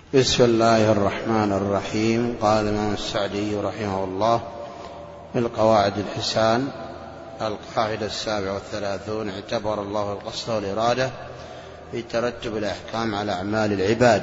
بسم الله الرحمن الرحيم. قال الإمام السعدي رحمه الله في القواعد الحسان: القاعدة 37: اعتبر الله القصد والإرادة في ترتب الأحكام على أعمال العباد.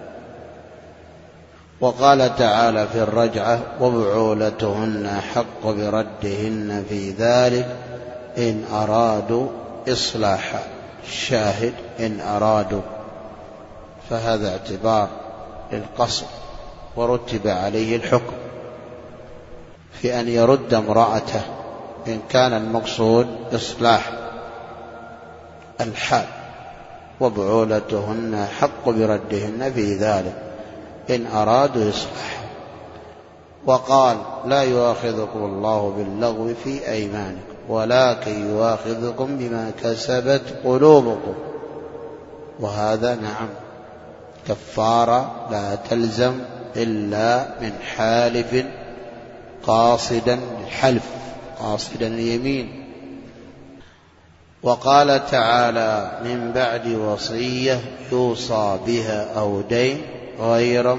وقال تعالى في الرجعة: وبعولتهن أحق بردهن في ذلك إن أرادوا إصلاحا. الشاهد إن أرادوا، فهذا اعتبار للقصد، ورتب عليه الحكم في أن يرد امرأته إن كان المقصود إصلاح الحال. وبعولتهن حق بردهن في ذلك إن أرادوا إصلاحا. وقال: لا يؤاخذكم الله باللغو في أيمانكم ولكن يؤاخذكم بما كسبت قلوبكم. وهذا نعم كفارة لا تلزم إلا من حالف قاصدا للحلف، قاصدا اليمين. وقال تعالى: من بعد وصية يوصى بها أو دين غير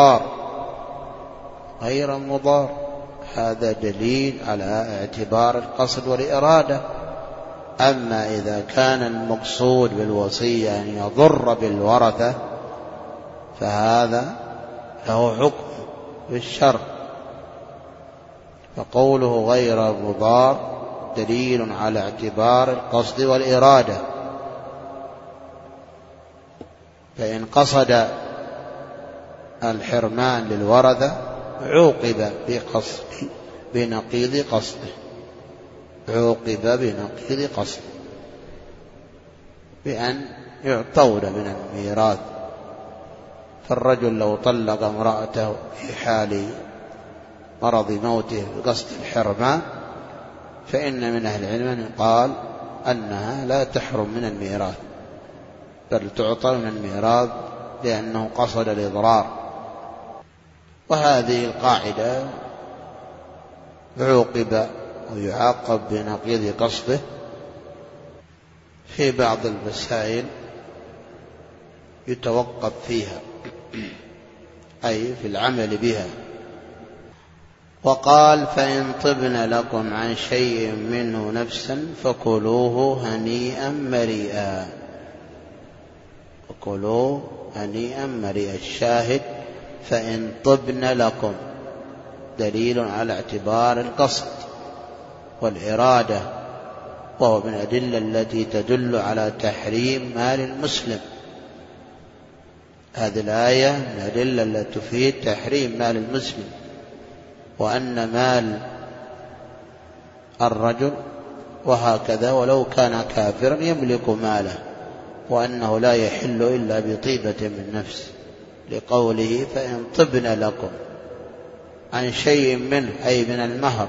مضار. هذا دليل على اعتبار القصد والإرادة. أما إذا كان المقصود بالوصية أن يضر بالورثة فهذا له حكم بالشرع. فقوله غير مضار دليل على اعتبار القصد والإرادة. فإن قصد الحرمان للورثة عوقب بنقيض قصده، بأن يعطون من الميراث. فالرجل لو طلق امرأته في حال مرض موته بقصد الحرمان فإن من أهل العلم من قال أنها لا تحرم من الميراث، بل تعطى من الميراث لأنه قصد الإضرار. وهذه القاعدة عوقب ويعاقب بنقيض قصده في بعض المسائل يتوقف فيها، أي في العمل بها. وقال: فإن طبن لكم عن شيء منه نفسا فكلوه هنيئا مريئا. الشاهد فإن طبن لكم دليل على اعتبار القصد والإرادة، وهو من الأدلة التي تدل على تحريم مال المسلم. هذه الآية من الأدلة التي تفيد تحريم مال المسلم، وأن مال الرجل وهكذا ولو كان كافرا يملك ماله، وأنه لا يحل إلا بطيبة من نفس، لقوله: فإن طبن لكم عن شيء منه، أي من المهر،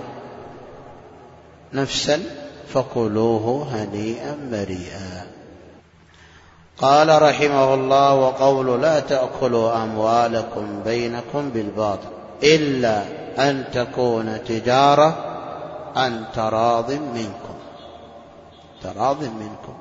نفسا فكلوه هنيئا مريئا. قال رحمه الله: وقول لا تأكلوا أموالكم بينكم بالباطل إلا أن تكون تجارة عن تراض منكم.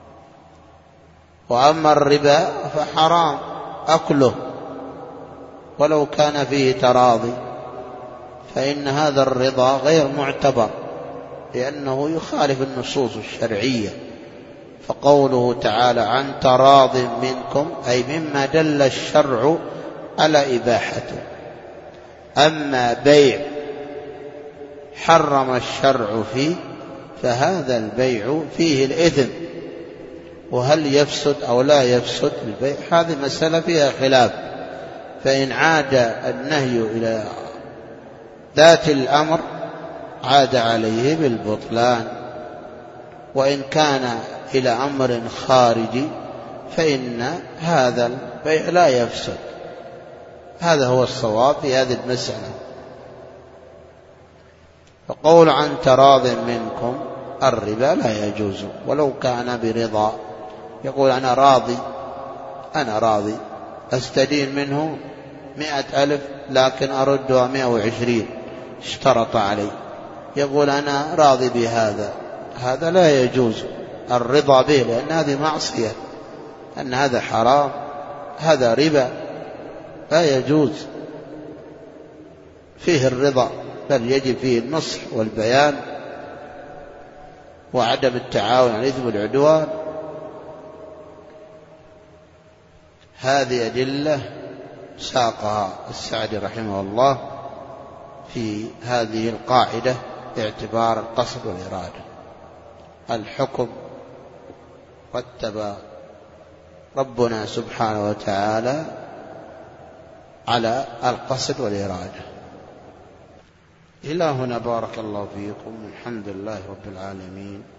وأما الربا فحرام أكله ولو كان فيه تراضي، فإن هذا الرضا غير معتبر لأنه يخالف النصوص الشرعية. فقوله تعالى عن تراض منكم أي مما دل الشرع على إباحته. أما بيع حرم الشرع فيه فهذا البيع فيه الإثم، وهل يفسد أو لا يفسد البيع هذه مسألة فيها خلاف. فإن عاد النهي إلى ذات الأمر عاد عليه بالبطلان، وإن كان إلى أمر خارجي فإن هذا البيع لا يفسد. هذا هو الصواب في هذه المسألة. فقول عن تراض منكم الربا لا يجوز ولو كان برضا. يقول أنا راضي أستدين منه 100,000 لكن أردها 120، اشترط علي. يقول أنا راضي بهذا، هذا لا يجوز الرضا به، لأن هذه معصية، أن هذا حرام، هذا ربا. لا يجوز فيه الرضا، بل يجب فيه النصح والبيان وعدم التعاون على الإثم والعدوان. هذه أدلة ساقها السعدي رحمه الله في هذه القاعدة باعتبار القصد والإرادة. الحكم رتب ربنا سبحانه وتعالى على القصد والإرادة. إلى هنا بارك الله فيكم، الحمد لله رب العالمين.